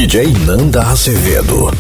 DJ Nanda Azevedo.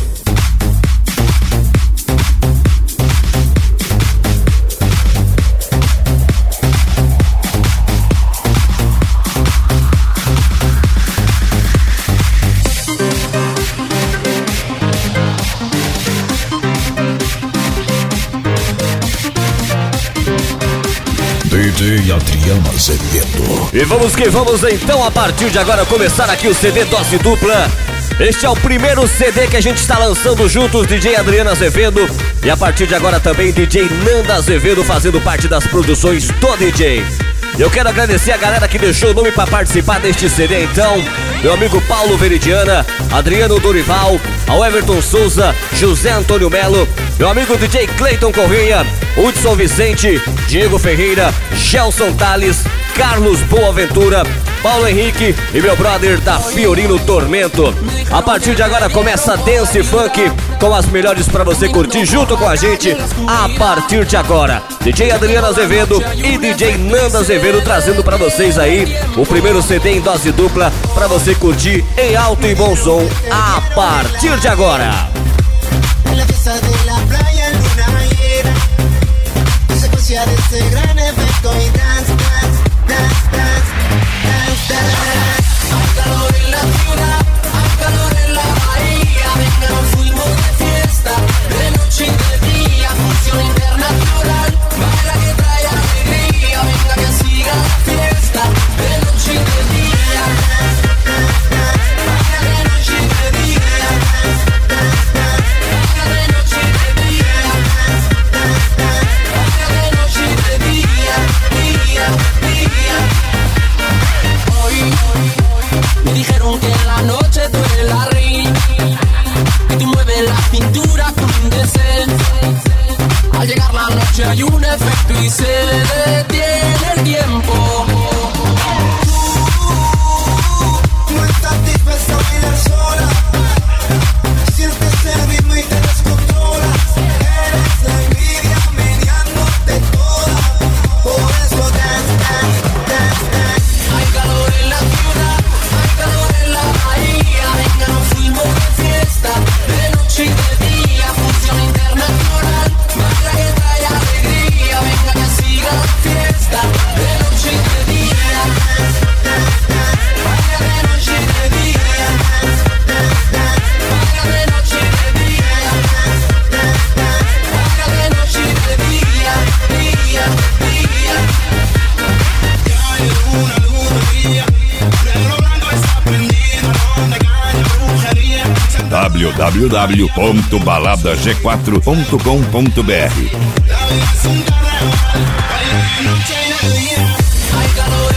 DJ Adriano Azevedo. E vamos que vamos então, a partir de agora começar aqui o CD Dose Dupla. Este é o primeiro CD que a gente está lançando juntos, DJ Adriano Azevedo. E a partir de agora também DJ Nanda Azevedo fazendo parte das produções do DJ. Eu quero agradecer a galera que deixou o nome para participar deste CD então. Meu amigo Paulo Veridiana, Adriano Dorival, ao Everton Souza, José Antônio Melo, meu amigo DJ Cleiton Correia, Hudson Vicente, Diego Ferreira, Gelson Tales, Carlos Boaventura, Paulo Henrique e meu brother da Fiorino Tormento. A partir de agora começa Dance Funk com as melhores pra você curtir junto com a gente. A partir de agora, DJ Adriano Azevedo e DJ Nanda Azevedo trazendo pra vocês aí o primeiro CD em dose dupla pra você curtir em alto e bom som. A partir de agora. Me dijeron que en la noche tú eres la reina, que tú mueves la cintura con un deseo. Al llegar la noche hay un efecto y se detiene el tiempo. Tú no estás dispuesta a bailar sola, sientes el ritmo y te descontrolas. Eres la envidia meneándote toda, por eso dance, dance, dance, dance. Hay calor en la ciudad, hay calor en la bahía. Venga, nos fuimos de fiesta, de noche y de día. Función internacional, baila que trae alegría. Venga, que siga la fiesta, de noche y de día. Baila de noche y de día. Baila de noche y de día. Baila de noche y de día, día, día. Ya hay una luz de día, negro blanco está prendido, donde cae brujería. www.baladag4.com.br. La vida es un carnaval, baila de noche y de día. Hay calor